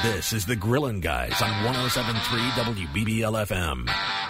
This is the Grillin' Guys on 107.3 WBBL FM.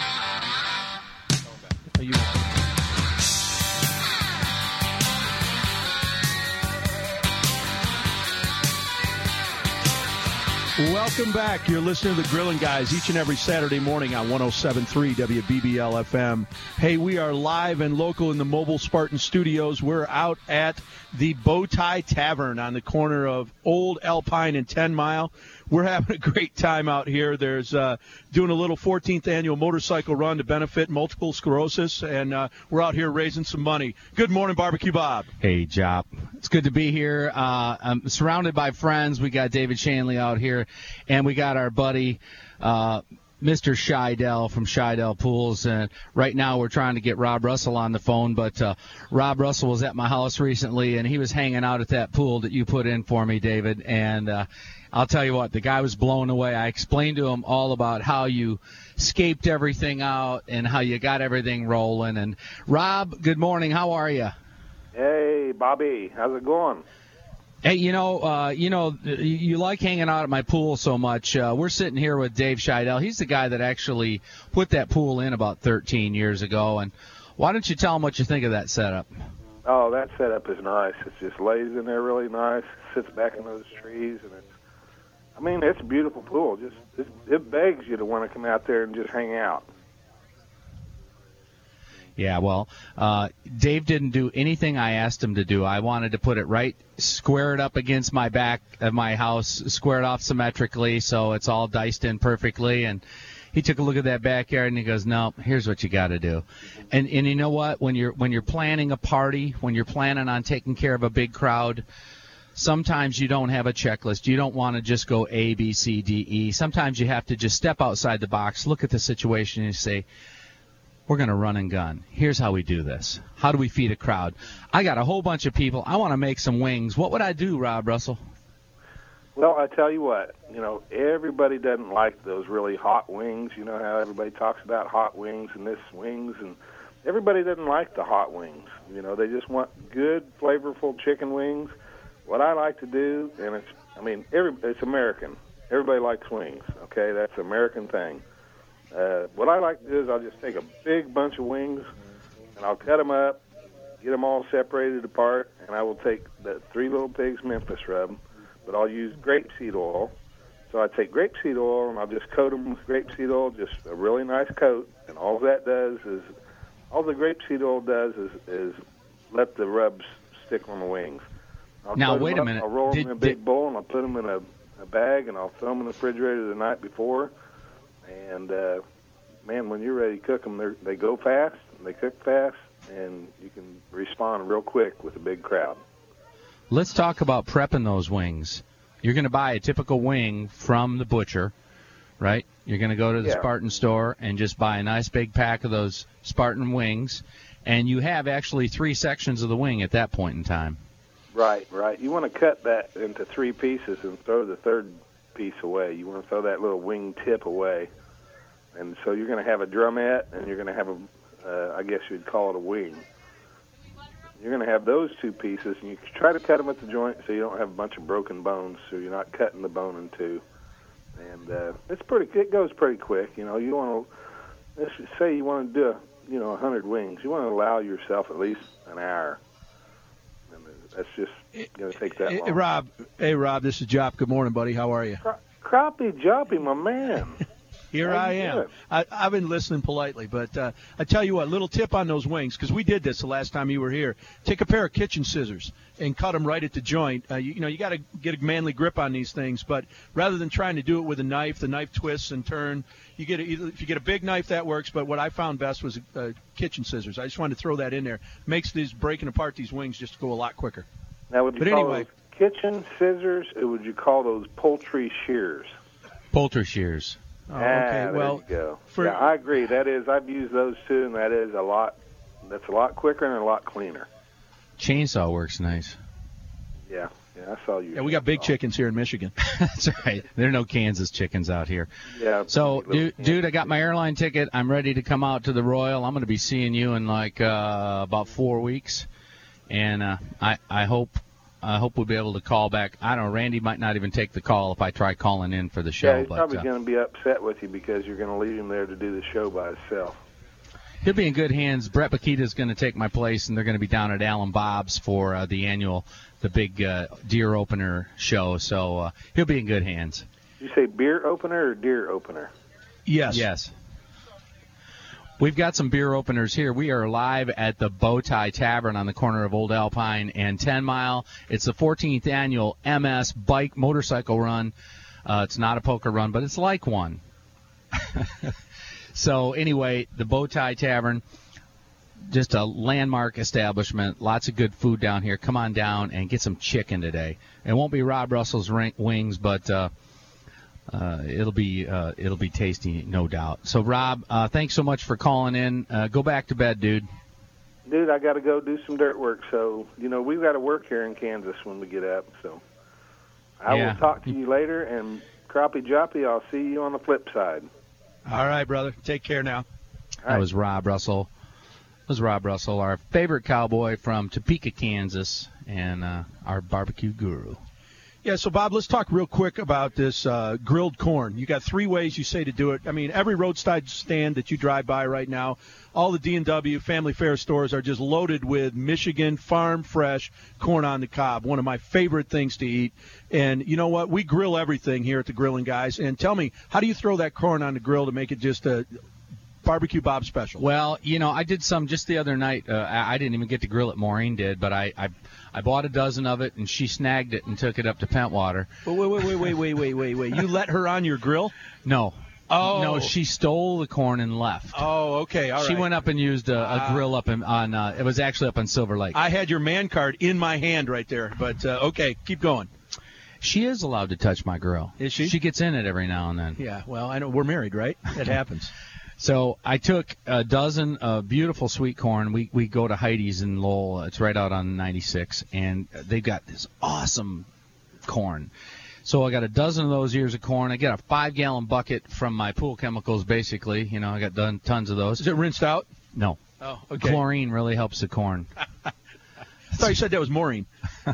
Welcome back. You're listening to the Grillin' Guys each and every Saturday morning on 107.3 WBBL FM. Hey, we are live and local in the Mobile Spartan Studios. We're out at the Bowtie Tavern on the corner of Old Alpine and 10 Mile. We're having a great time out here. There's doing a little 14th annual motorcycle run to benefit multiple sclerosis, and we're out here raising some money. Good morning, Barbecue Bob. Hey, Jop. It's good to be here. I'm surrounded by friends. We got David Shanley out here, and we got our buddy Mr. Scheidel from Scheidel Pools. And right now we're trying to get Rob Russell on the phone, but Rob Russell was at my house recently, and he was hanging out at that pool that you put in for me, David, and I'll tell you what, the guy was blown away. I explained to him all about how you scaped everything out and how you got everything rolling. And Rob, good morning. How are you? Hey, Bobby. How's it going? Hey, you like hanging out at my pool so much. We're sitting here with Dave Scheidel. He's the guy that actually put that pool in about 13 years ago. And why don't you tell him what you think of that setup? Oh, that setup is nice. It just lays in there really nice, sits back in those trees, and it's a beautiful pool. It begs you to want to come out there and just hang out. Yeah, well, Dave didn't do anything I asked him to do. I wanted to put it right, square it up against my back of my house, square it off symmetrically so it's all diced in perfectly. And he took a look at that backyard and he goes, "No, here's what you got to do." And you know what? When you're planning a party, when you're planning on taking care of a big crowd, sometimes you don't have a checklist. You don't want to just go A, B, C, D, E. Sometimes you have to just step outside the box, look at the situation, and say, we're going to run and gun. Here's how we do this. How do we feed a crowd? I got a whole bunch of people. I want to make some wings. What would I do, Rob Russell? Well, I tell you what, everybody doesn't like those really hot wings. You know how everybody talks about hot wings and this wings, and everybody doesn't like the hot wings. They just want good, flavorful chicken wings. What I like to do, and it's American. Everybody likes wings, okay? That's an American thing. What I like to do is I'll just take a big bunch of wings, and I'll cut them up, get them all separated apart, and I will take the Three Little Pigs Memphis rub, but I'll use grapeseed oil. So I take grapeseed oil, and I'll just coat them with grapeseed oil, just a really nice coat, and all the grapeseed oil does is let the rubs stick on the wings. Now, wait a minute. I'll roll them in a big bowl, and I'll put them in a bag, and I'll throw them in the refrigerator the night before. And, when you're ready to cook them, they go fast, and they cook fast, and you can respond real quick with a big crowd. Let's talk about prepping those wings. You're going to buy a typical wing from the butcher, right? You're going to go to the Spartan store and just buy a nice big pack of those Spartan wings, and you have actually 3 sections of the wing at that point in time. Right. You want to cut that into 3 pieces and throw the third piece away. You want to throw that little wing tip away. And so you're going to have a drumette, and you're going to have I guess you'd call it a wing. You're going to have those 2 pieces, and you try to cut them at the joint so you don't have a bunch of broken bones, so you're not cutting the bone in 2. And it goes pretty quick. You want to, let's say you want to do 100 wings. You want to allow yourself at least an hour. That's just going to take that long. Hey, Rob, this is Jop. Good morning, buddy. How are you? Crappie Joppy, my man. Here I am. I've been listening politely, but I tell you what, little tip on those wings, because we did this the last time you were here. Take a pair of kitchen scissors and cut them right at the joint. You got to get a manly grip on these things, but rather than trying to do it with a knife, the knife twists and turns. If you get a big knife, that works, but what I found best was kitchen scissors. I just wanted to throw that in there. Makes these breaking apart these wings just go a lot quicker. Now, would you call those kitchen scissors, or would you call those poultry shears? Poultry shears. Oh, okay. Well, there you go. I agree. I've used those too, and that's a lot quicker and a lot cleaner. Chainsaw works nice. Yeah, I saw you. Yeah, we got big chickens here in Michigan. That's right. There are no Kansas chickens out here. Yeah. So, dude, I got my airline ticket. I'm ready to come out to the Royal. I'm going to be seeing you in about 4 weeks, and I hope I hope we'll be able to call back. I don't know, Randy might not even take the call if I try calling in for the show. Yeah, he's probably going to be upset with you because you're going to leave him there to do the show by himself. He'll be in good hands. Brett Bakita's going to take my place, and they're going to be down at Alan Bob's for the big deer opener show. So he'll be in good hands. You say beer opener or deer opener? Yes. Yes. We've got some beer openers here. We are live at the Bowtie Tavern on the corner of Old Alpine and 10 Mile. It's the 14th annual MS Bike Motorcycle Run. It's not a poker run, but it's like one. So anyway, the Bowtie Tavern, just a landmark establishment. Lots of good food down here. Come on down and get some chicken today. It won't be Rob Russell's wings, but it'll be tasty, no doubt. So Rob, thanks so much for calling in. Go back to bed, dude. Dude, I got to go do some dirt work. So we've got to work here in Kansas when we get up. So I will talk to you later, and Crappie Joppy, I'll see you on the flip side. All right, brother. Take care now. That was Rob Russell. Our favorite cowboy from Topeka, Kansas, and our barbecue guru. Yeah, so, Bob, let's talk real quick about this grilled corn. You got 3 ways you say to do it. I mean, every roadside stand that you drive by right now, all the D&W Family Fare stores are just loaded with Michigan farm fresh corn on the cob, one of my favorite things to eat. And you know what? We grill everything here at the Grilling Guys. And tell me, how do you throw that corn on the grill to make it just a barbecue Bob special? Well, I did some just the other night. I didn't even get to grill it. Maureen did, but I bought a dozen of it, and she snagged it and took it up to Pentwater. Wait. You let her on your grill? No. Oh. No, she stole the corn and left. Oh, okay. All right. She went up and used a grill up on it was actually up on Silver Lake. I had your man card in my hand right there, but okay, keep going. She is allowed to touch my grill. Is she? She gets in it every now and then. Yeah, well, I know we're married, right? It happens. So I took a dozen of beautiful sweet corn. We go to Heidi's in Lowell. It's right out on 96, and they've got this awesome corn. So I got a dozen of those ears of corn. I get a 5-gallon bucket from my pool chemicals, basically. I got done tons of those. Is it rinsed out? No. Oh, okay. Chlorine really helps the corn. I thought you said that was Maureen.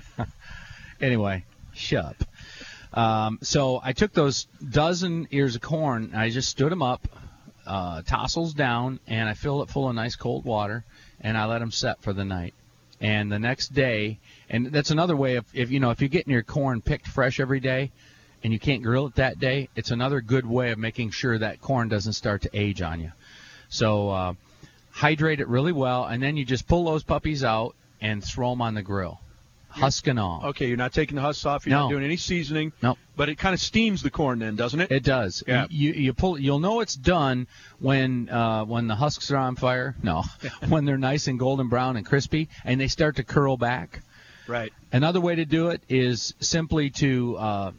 Anyway, shut up. So I took those dozen ears of corn, and I just stood them up, tossels down, and I filled it full of nice cold water, and I let them set for the night. And the next day, and that's another way of, if you're getting your corn picked fresh every day and you can't grill it that day, it's another good way of making sure that corn doesn't start to age on you. So hydrate it really well, and then you just pull those puppies out and throw them on the grill. Husk and all. Okay, you're not taking the husks off. You're not doing any seasoning. No. But it kind of steams the corn then, doesn't it? It does. Yeah. You pull. You'll know it's done when the husks are on fire. No, when they're nice and golden brown and crispy, and they start to curl back. Right. Another way to do it is simply to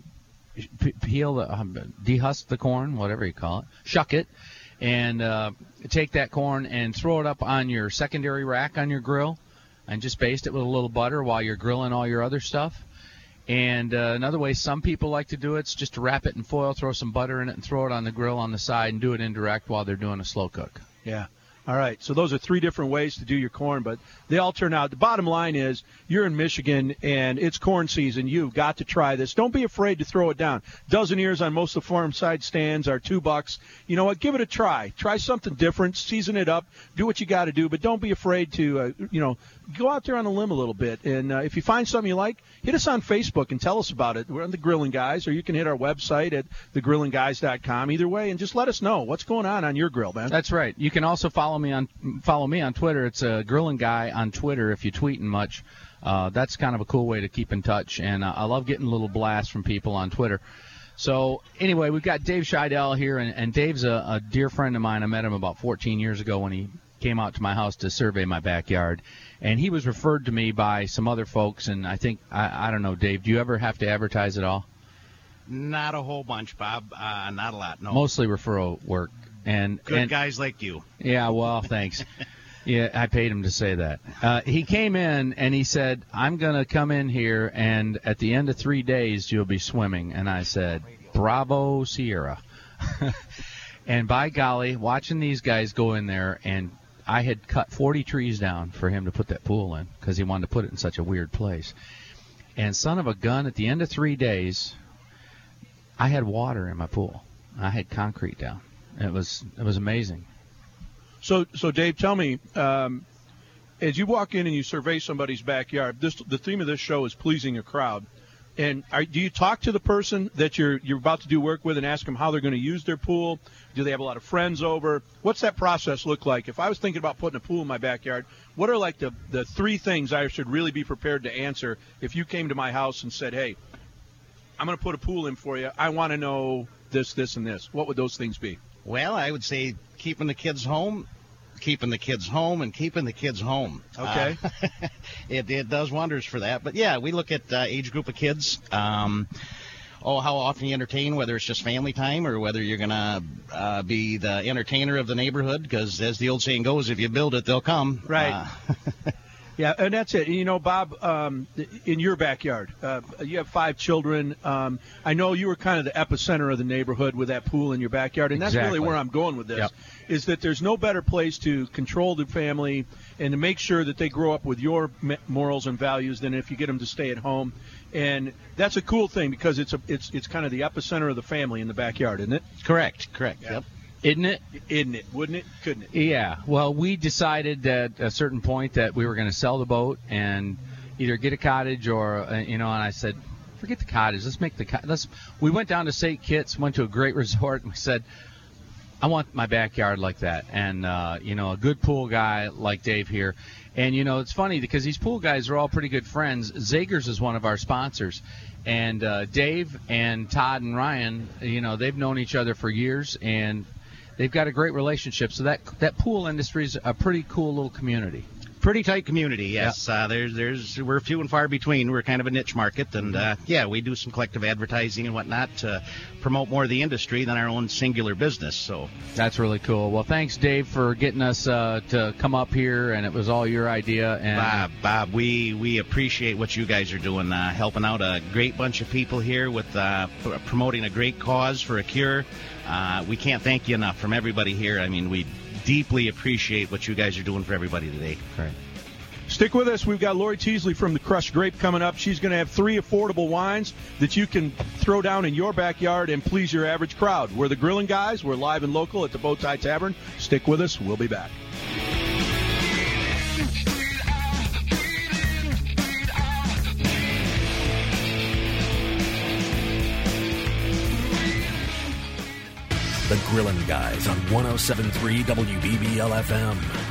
dehusk the corn, whatever you call it, shuck it, and take that corn and throw it up on your secondary rack on your grill. And just baste it with a little butter while you're grilling all your other stuff. And another way some people like to do it is just to wrap it in foil, throw some butter in it, and throw it on the grill on the side and do it indirect while they're doing a slow cook. Yeah. All right. So those are 3 different ways to do your corn, but they all turn out. The bottom line is you're in Michigan, and it's corn season. You've got to try this. Don't be afraid to throw it down. Dozen ears on most of the farm side stands are $2. You know what? Give it a try. Try something different. Season it up. Do what you got to do, but don't be afraid to, go out there on a limb a little bit. And if you find something you like, hit us on Facebook and tell us about it. We're on The Grilling Guys, or you can hit our website at thegrillinguys.com. Either way, and just let us know what's going on your grill, man. That's right. You can also follow me on Twitter. It's a Grilling Guy on Twitter if you're tweeting much. That's kind of a cool way to keep in touch. And I love getting little blasts from people on Twitter. So, anyway, we've got Dave Scheidel here, and Dave's a dear friend of mine. I met him about 14 years ago when he came out to my house to survey my backyard. And he was referred to me by some other folks, and I think, I don't know, Dave, do you ever have to advertise at all? Not a whole bunch, Bob. Not a lot, no. Mostly referral work. And guys like you. Yeah, well, thanks. Yeah, I paid him to say that. He came in, and he said, I'm going to come in here, and at the end of 3 days, you'll be swimming. And I said, bravo, Sierra. And by golly, watching these guys go in there, and I had cut 40 trees down for him to put that pool in because he wanted to put it in such a weird place. And son of a gun, at the end of 3 days, I had water in my pool. I had concrete down. It was amazing. So Dave, tell me, as you walk in and you survey somebody's backyard, the theme of this show is pleasing a crowd. And do you talk to the person that you're about to do work with and ask them how they're going to use their pool? Do they have a lot of friends over? What's that process look like? If I was thinking about putting a pool in my backyard, what are like the 3 things I should really be prepared to answer if you came to my house and said, hey, I'm going to put a pool in for you. I want to know this, this, and this. What would those things be? Well, I would say keeping the kids home, and keeping the kids home. Okay. It does wonders for that. But, yeah, we look at age group of kids. How often you entertain, whether it's just family time or whether you're going to be the entertainer of the neighborhood, because as the old saying goes, if you build it, they'll come. Right. Yeah, and that's it. You know, Bob, in your backyard, you have 5 children. I know you were kind of the epicenter of the neighborhood with that pool in your backyard, and that's Exactly. really where I'm going with this, Yep. is that there's no better place to control the family and to make sure that they grow up with your morals and values than if you get them to stay at home. And that's a cool thing because it's kind of the epicenter of the family in the backyard, isn't it? Correct. Yeah. Yep. Isn't it? Isn't it? Wouldn't it? Couldn't it? Yeah. Well, we decided at a certain point that we were going to sell the boat and either get a cottage or, and I said, forget the cottage. Let's make the cottage. We went down to St. Kitts, went to a great resort, and we said, I want my backyard like that. And, a good pool guy like Dave here. And, it's funny because these pool guys are all pretty good friends. Zagers is one of our sponsors. And Dave and Todd and Ryan, they've known each other for years, and they've got a great relationship. So that pool industry is a pretty cool little community. Pretty tight community, yes. We're few and far between. We're kind of a niche market, and we do some collective advertising and whatnot to promote more of the industry than our own singular business. So that's really cool. Well, thanks, Dave, for getting us to come up here, and it was all your idea. And Bob, we appreciate what you guys are doing, helping out a great bunch of people here with promoting a great cause for a cure. We can't thank you enough from everybody here. I mean, we deeply appreciate what you guys are doing for everybody today. Right. Stick with us. We've got Lori Teasley from the Crushed Grape coming up. She's going to have 3 affordable wines that you can throw down in your backyard and please your average crowd. We're the Grilling Guys. We're live and local at the Bowtie Tavern. Stick with us. We'll be back. The Grillin' Guys on 107.3 WBBL-FM.